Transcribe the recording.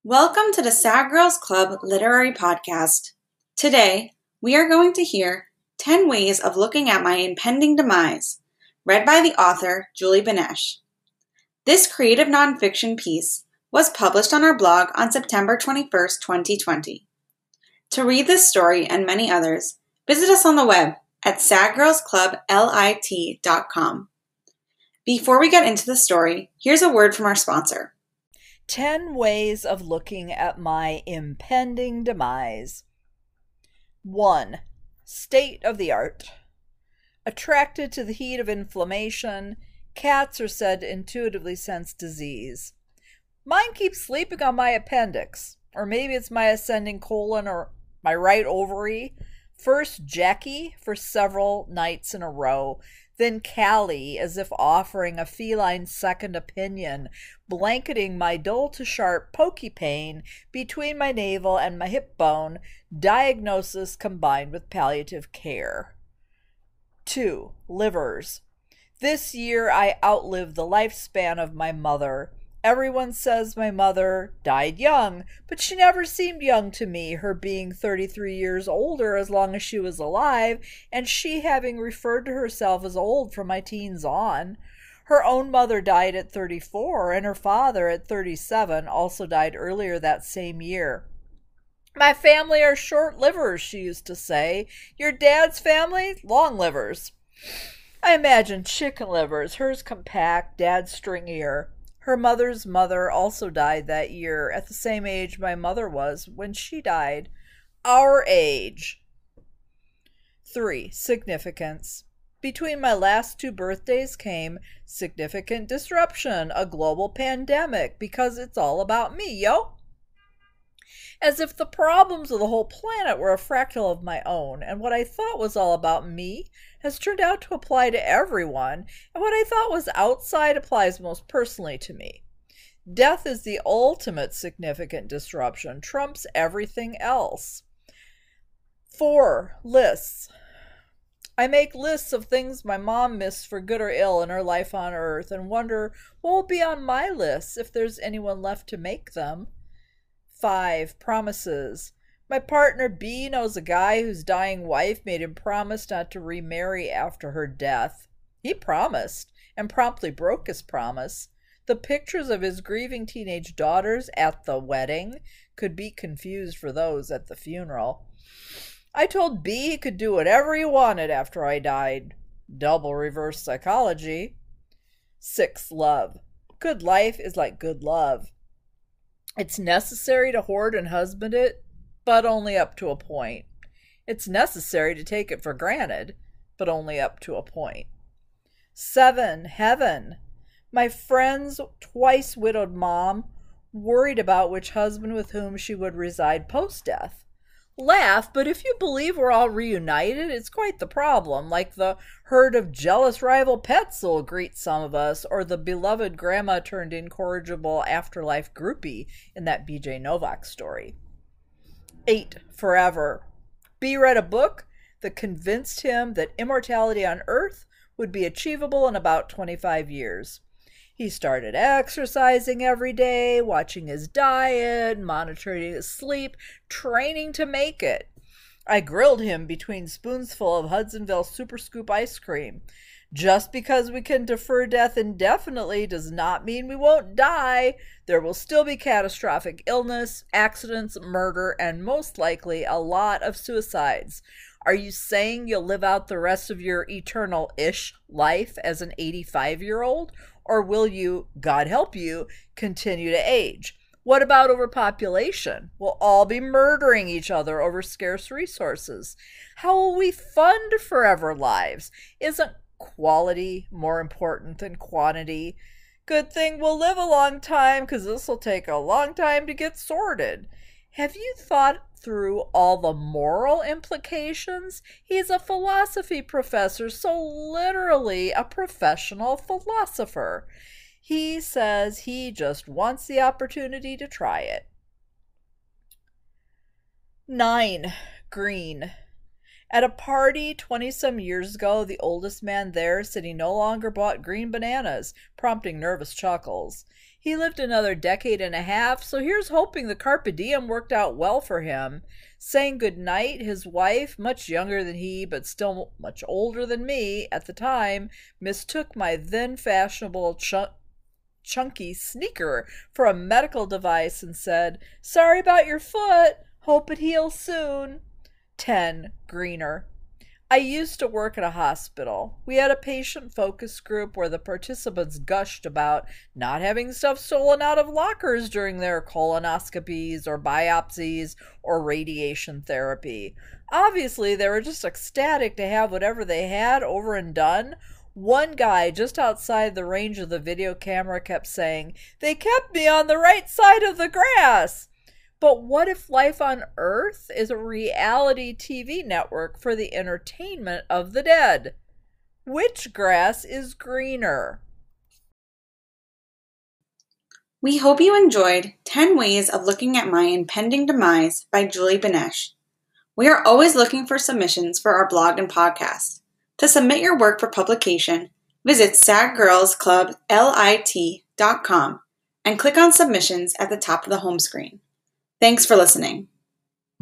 Welcome to the Sad Girls Club Literary Podcast. Today, we are going to hear 10 Ways of Looking at My Impending Demise, read by the author Julie Benesch. This creative nonfiction piece was published on our blog on September 21st, 2020. To read this story and many others, visit us on the web at sadgirlsclublit.com. Before we get into the story, here's a word from our sponsor. 10 Ways of Looking at My Impending Demise. 1. State of the art. Attracted to the heat of inflammation, cats are said to intuitively sense disease. Mine keeps sleeping on my appendix, or maybe it's my ascending colon or my right ovary. First Jackie for several nights in a row, then Callie as if offering a feline second opinion, blanketing my dull to sharp pokey pain between my navel and my hip bone, diagnosis combined with palliative care. 2. Livers. This year I outlived the lifespan of my mother. Everyone says my mother died young, but she never seemed young to me, her being 33 years older as long as she was alive, and she having referred to herself as old from my teens on. Her own mother died at 34, and her father at 37 also died earlier that same year. My family are short livers, she used to say. Your dad's family? Long livers. I imagine chicken livers, hers compact, dad's stringier. Her mother's mother also died that year, at the same age my mother was when she died. Our age. 3. Significance. Between my last two birthdays came significant disruption, a global pandemic, because it's all about me, yo. As if the problems of the whole planet were a fractal of my own, and what I thought was all about me has turned out to apply to everyone, and what I thought was outside applies most personally to me. Death is the ultimate significant disruption, trumps everything else. 4. Lists. I make lists of things my mom missed for good or ill in her life on Earth, and wonder what will be on my lists if there's anyone left to make them. 5. Promises. My partner B knows a guy whose dying wife made him promise not to remarry after her death. He promised, and promptly broke his promise. The pictures of his grieving teenage daughters at the wedding could be confused for those at the funeral. I told B he could do whatever he wanted after I died. Double reverse psychology. 6. Love. Good life is like good love. It's necessary to hoard and husband it, but only up to a point. It's necessary to take it for granted, but only up to a point. 7. Heaven. My friend's twice widowed mom worried about which husband with whom she would reside post-death. Laugh, but if you believe we're all reunited, it's quite the problem, like the herd of jealous rival pets will greet some of us, or the beloved grandma turned incorrigible afterlife groupie in that B.J. Novak story. 8. Forever. B read a book that convinced him that immortality on Earth would be achievable in about 25 years. He started exercising every day, watching his diet, monitoring his sleep, training to make it. I grilled him between spoonsful of Hudsonville Super Scoop ice cream. Just because we can defer death indefinitely does not mean we won't die. There will still be catastrophic illness, accidents, murder, and most likely a lot of suicides. Are you saying you'll live out the rest of your eternal-ish life as an 85-year-old? Or will you, God help you, continue to age? What about overpopulation? We'll all be murdering each other over scarce resources. How will we fund forever lives? Isn't quality more important than quantity? Good thing we'll live a long time, because this will take a long time to get sorted. Have you thought through all the moral implications? He's a philosophy professor, so literally a professional philosopher. He says he just wants the opportunity to try it. 9. Green. At a party 20-some years ago, the oldest man there said he no longer bought green bananas, prompting nervous chuckles. He lived another decade and a half, so here's hoping the carpe diem worked out well for him. Saying goodnight, his wife, much younger than he but still much older than me at the time, mistook my then fashionable chunky sneaker for a medical device and said, "Sorry about your foot. Hope it heals soon." 10. Greener. I used to work at a hospital. We had a patient focus group where the participants gushed about not having stuff stolen out of lockers during their colonoscopies or biopsies or radiation therapy. Obviously, they were just ecstatic to have whatever they had over and done. One guy just outside the range of the video camera kept saying, "They kept me on the right side of the grass." But what if life on Earth is a reality TV network for the entertainment of the dead? Which grass is greener? We hope you enjoyed 10 Ways of Looking at My Impending Demise by Julie Benesch. We are always looking for submissions for our blog and podcast. To submit your work for publication, visit sadgirlsclublit.com and click on Submissions at the top of the home screen. Thanks for listening.